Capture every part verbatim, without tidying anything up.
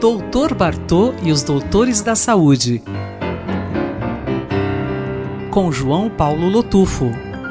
doutor Bartô e os Doutores da Saúde, com João Paulo Lotufo.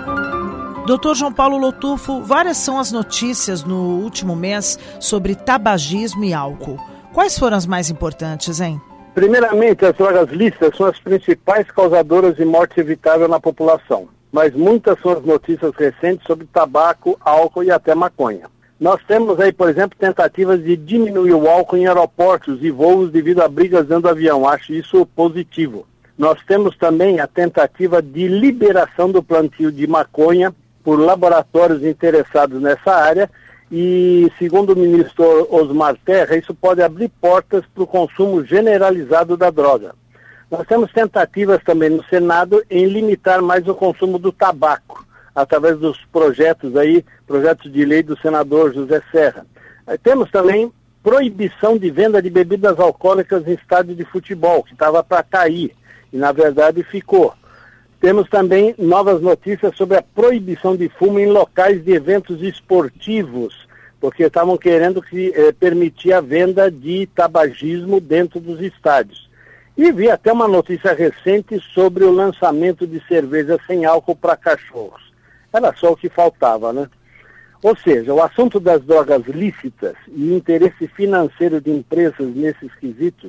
doutor João Paulo Lotufo, várias são as notícias no último mês sobre tabagismo e álcool. Quais foram as mais importantes, hein? Primeiramente, as drogas lícitas são as principais causadoras de morte evitável na população, mas muitas são as notícias recentes sobre tabaco, álcool e até maconha. Nós temos aí, por exemplo, tentativas de diminuir o álcool em aeroportos e voos devido a brigas dentro do avião. Acho isso positivo. Nós temos também a tentativa de liberação do plantio de maconha por laboratórios interessados nessa área e, segundo o ministro Osmar Terra, isso pode abrir portas para o consumo generalizado da droga. Nós temos tentativas também no Senado em limitar mais o consumo do tabaco, através dos projetos aí, projetos de lei do senador José Serra. Aí temos também proibição de venda de bebidas alcoólicas em estádio de futebol, que estava para cair, e na verdade ficou. Temos também novas notícias sobre a proibição de fumo em locais de eventos esportivos, porque estavam querendo que, eh, permitir a venda de tabagismo dentro dos estádios. E vi até uma notícia recente sobre o lançamento de cerveja sem álcool para cachorros. Era só o que faltava, né? Ou seja, o assunto das drogas lícitas e o interesse financeiro de empresas nesses quesitos,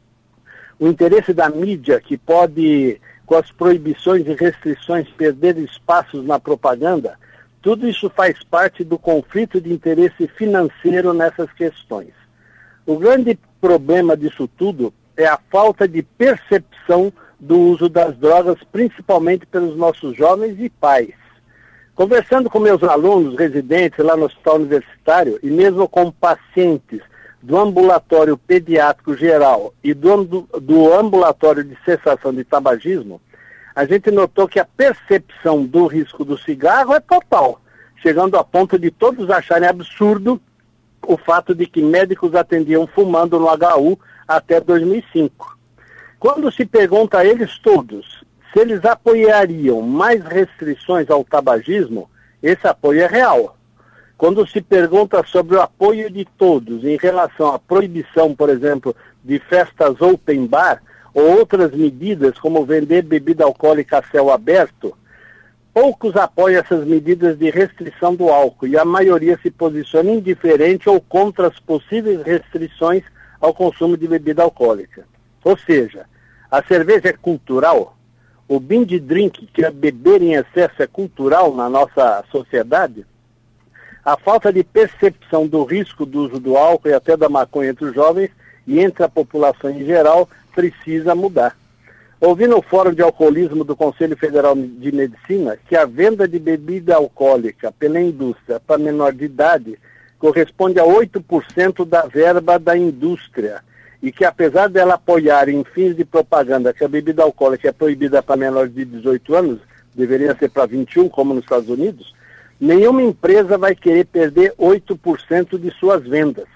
o interesse da mídia que pode, com as proibições e restrições, perder espaços na propaganda, tudo isso faz parte do conflito de interesse financeiro nessas questões. O grande problema disso tudo é a falta de percepção do uso das drogas, principalmente pelos nossos jovens e pais. Conversando com meus alunos residentes lá no Hospital Universitário e mesmo com pacientes do ambulatório pediátrico geral e do, do ambulatório de cessação de tabagismo, a gente notou que a percepção do risco do cigarro é total, chegando a ponto de todos acharem absurdo o fato de que médicos atendiam fumando no H U até dois mil e cinco. Quando se pergunta a eles todos se eles apoiariam mais restrições ao tabagismo, esse apoio é real. Quando se pergunta sobre o apoio de todos em relação à proibição, por exemplo, de festas open bar ou outras medidas como vender bebida alcoólica a céu aberto, poucos apoiam essas medidas de restrição do álcool e a maioria se posiciona indiferente ou contra as possíveis restrições ao consumo de bebida alcoólica. Ou seja, a cerveja é cultural. O binge drink, que é beber em excesso, é cultural na nossa sociedade. A falta de percepção do risco do uso do álcool e até da maconha entre os jovens e entre a população em geral precisa mudar. Ouvi no Fórum de Alcoolismo do Conselho Federal de Medicina que a venda de bebida alcoólica pela indústria para menor de idade corresponde a oito por cento da verba da indústria. E que apesar dela apoiar em fins de propaganda que a bebida alcoólica é proibida para menores de dezoito anos, deveria ser para vinte e um, como nos Estados Unidos, nenhuma empresa vai querer perder oito por cento de suas vendas.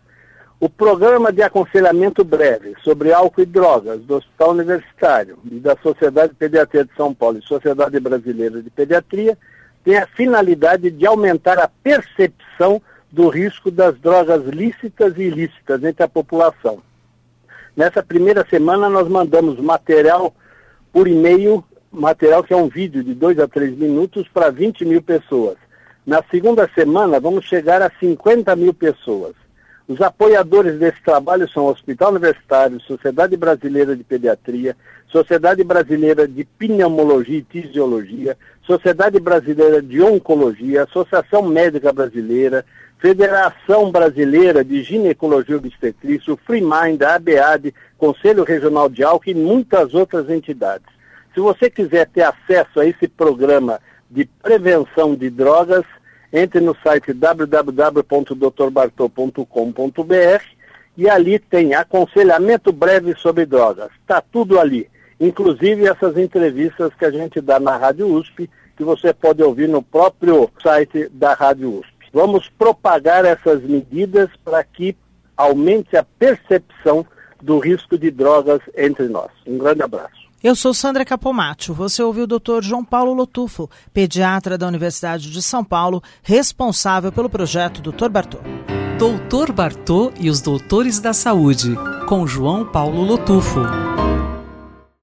O programa de aconselhamento breve sobre álcool e drogas do Hospital Universitário e da Sociedade de Pediatria de São Paulo e Sociedade Brasileira de Pediatria tem a finalidade de aumentar a percepção do risco das drogas lícitas e ilícitas entre a população. Nessa primeira semana nós mandamos material por e-mail, material que é um vídeo de dois a três minutos para vinte mil pessoas. Na segunda semana vamos chegar a cinquenta mil pessoas. Os apoiadores desse trabalho são o Hospital Universitário, Sociedade Brasileira de Pediatria, Sociedade Brasileira de Pneumologia e Fisiologia, Sociedade Brasileira de Oncologia, Associação Médica Brasileira, Federação Brasileira de Ginecologia e Obstetrícia, o FreeMind, a ABAD, Conselho Regional de Álcool e muitas outras entidades. Se você quiser ter acesso a esse programa de prevenção de drogas, entre no site w w w ponto doutor bartô ponto com ponto b r e ali tem aconselhamento breve sobre drogas. Está tudo ali, inclusive essas entrevistas que a gente dá na Rádio U S P, que você pode ouvir no próprio site da Rádio U S P. Vamos propagar essas medidas para que aumente a percepção do risco de drogas entre nós. Um grande abraço. Eu sou Sandra Capomatto. Você ouviu o doutor João Paulo Lotufo, pediatra da Universidade de São Paulo, responsável pelo projeto doutor Bartô. Doutor Bartô e os Doutores da Saúde, com João Paulo Lotufo.